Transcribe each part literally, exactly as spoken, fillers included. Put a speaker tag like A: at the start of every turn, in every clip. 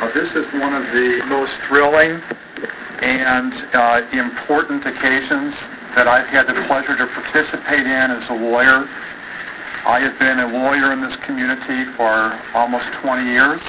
A: Uh, this is one of the most thrilling and uh, important occasions that I've had the pleasure to participate in as a lawyer. I have been a lawyer in this community for almost twenty years.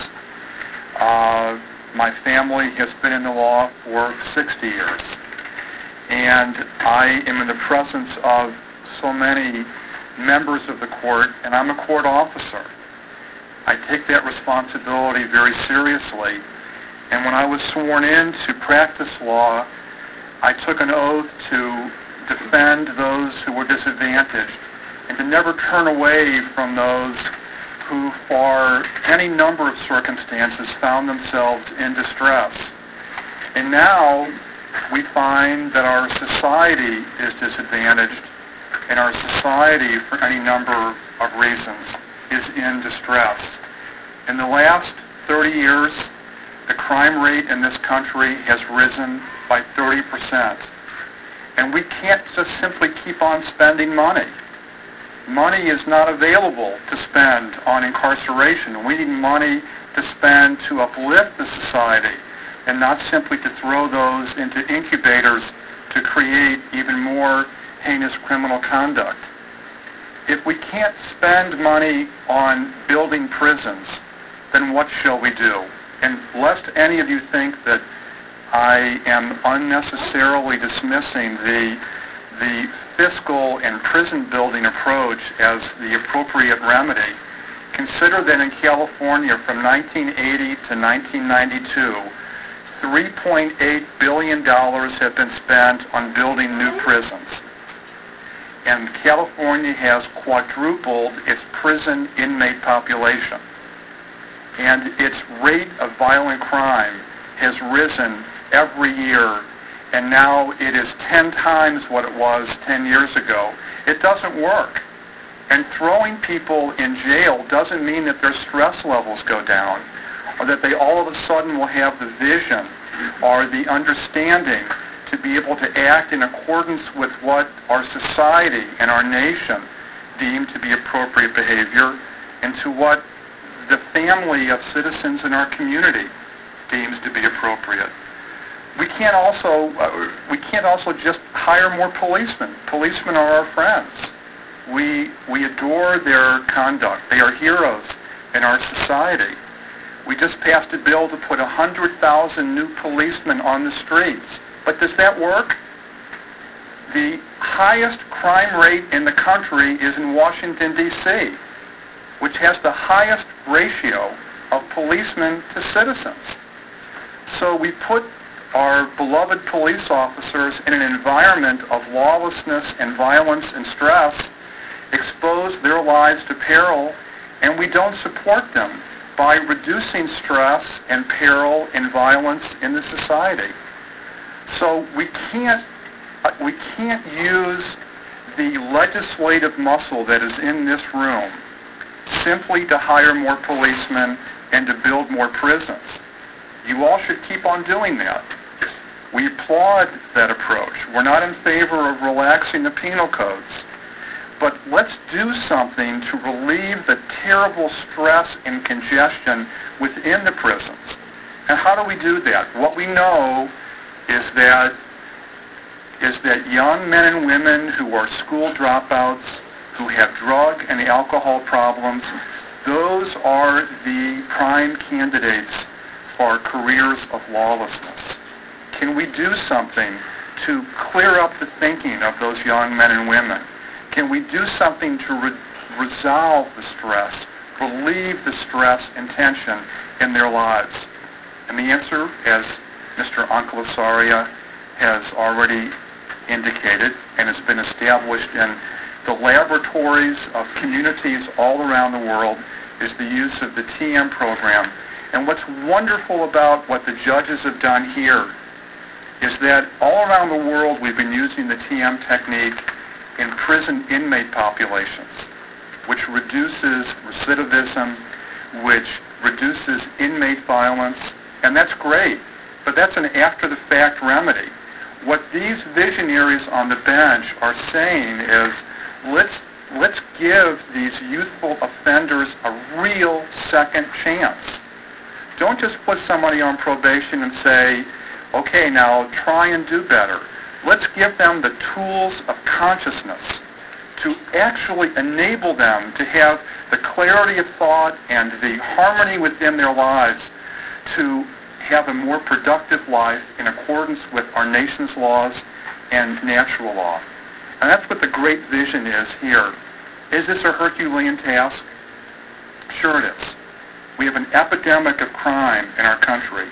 A: Uh, my family has been in the law for sixty years. And I am in the presence of so many members of the court, and I'm a court officer. I take that responsibility very seriously. And when I was sworn in to practice law, I took an oath to defend those who were disadvantaged and to never turn away from those who, for any number of circumstances, found themselves in distress. And now we find that our society is disadvantaged, and our society, for any number of reasons, is in distress. In the last thirty years, the crime rate in this country has risen by thirty percent. And we can't just simply keep on spending money. Money is not available to spend on incarceration. We need money to spend to uplift the society and not simply to throw those into incubators to create even more heinous criminal conduct. If we can't spend money on building prisons, then what shall we do? And lest any of you think that I am unnecessarily dismissing the, the fiscal and prison building approach as the appropriate remedy, consider that in California from nineteen eighty to nineteen ninety-two, three point eight billion dollars have been spent on building new prisons. And California has quadrupled its prison inmate population. And its rate of violent crime has risen every year, and now it is ten times what it was ten years ago. It doesn't work. And throwing people in jail doesn't mean that their stress levels go down, or that they all of a sudden will have the vision or the understanding to be able to act in accordance with what our society and our nation deem to be appropriate behavior, and to what the family of citizens in our community deems to be appropriate. We can't also uh, we can't also just hire more policemen. Policemen are our friends. We we adore their conduct. They are heroes in our society. We just passed a bill to put one hundred thousand new policemen on the streets. But does that work? The highest crime rate in the country is in Washington, D C, which has the highest ratio of policemen to citizens. So we put our beloved police officers in an environment of lawlessness and violence and stress, expose their lives to peril, and we don't support them by reducing stress and peril and violence in the society. So we can't, uh, we can't use the legislative muscle that is in this room simply to hire more policemen and to build more prisons. You all should keep on doing that. We applaud that approach. We're not in favor of relaxing the penal codes. But let's do something to relieve the terrible stress and congestion within the prisons. And how do we do that? What we know is that is that young men and women who are school dropouts, who have drug and alcohol problems, those are the prime candidates for careers of lawlessness. Can we do something to clear up the thinking of those young men and women? Can we do something to re- resolve the stress, relieve the stress and tension in their lives? And the answer, as Mister Ankylosaria has already indicated and has been established in the laboratories of communities all around the world, is the use of the T M program. And what's wonderful about what the judges have done here is that all around the world we've been using the T M technique in prison inmate populations, which reduces recidivism, which reduces inmate violence, and that's great, but that's an after-the-fact remedy. What these visionaries on the bench are saying is, let's, let's give these youthful offenders a real second chance Don't just put somebody on probation and say, okay, now try and do better. Let's give them the tools of consciousness to actually enable them to have the clarity of thought and the harmony within their lives to have a more productive life in accordance with our nation's laws and natural law. And that's what the great vision is here. Is this a Herculean task? Sure it is. We have an epidemic of crime in our country.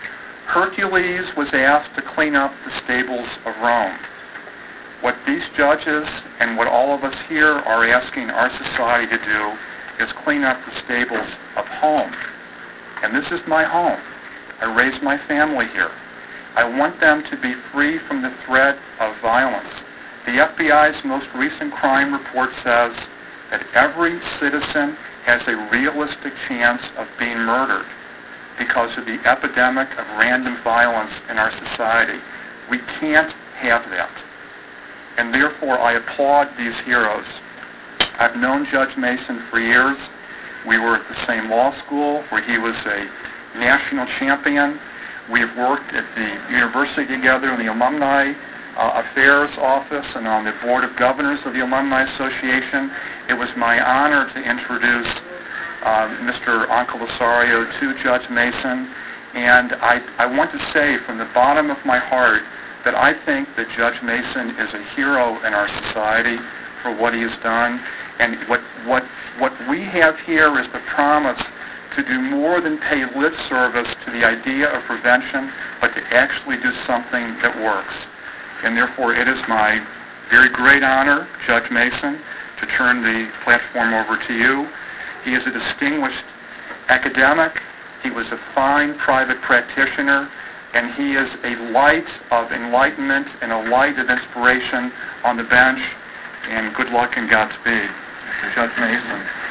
A: Hercules was asked to clean up the stables of Rome. What these judges and what all of us here are asking our society to do is clean up the stables of home. And this is my home. I raised my family here. I want them to be free from the threat of violence. The F B I's most recent crime report says that every citizen has a realistic chance of being murdered because of the epidemic of random violence in our society. We can't have that. And therefore, I applaud these heroes. I've known Judge Mason for years. We were at the same law school where he was a national champion. We've worked at the university together in the Alumni uh, Affairs Office and on the Board of Governors of the Alumni Association. It was my honor to introduce uh, Mister Ancalasario to Judge Mason. And I, I want to say from the bottom of my heart that I think that Judge Mason is a hero in our society for what he has done. And what, what, what we have here is the promise to do more than pay lip service to the idea of prevention, but to actually do something that works. And therefore, it is my very great honor, Judge Mason, to turn the platform over to you. He is a distinguished academic. He was a fine private practitioner, and he is a light of enlightenment and a light of inspiration on the bench. And good luck and Godspeed. Judge Mason.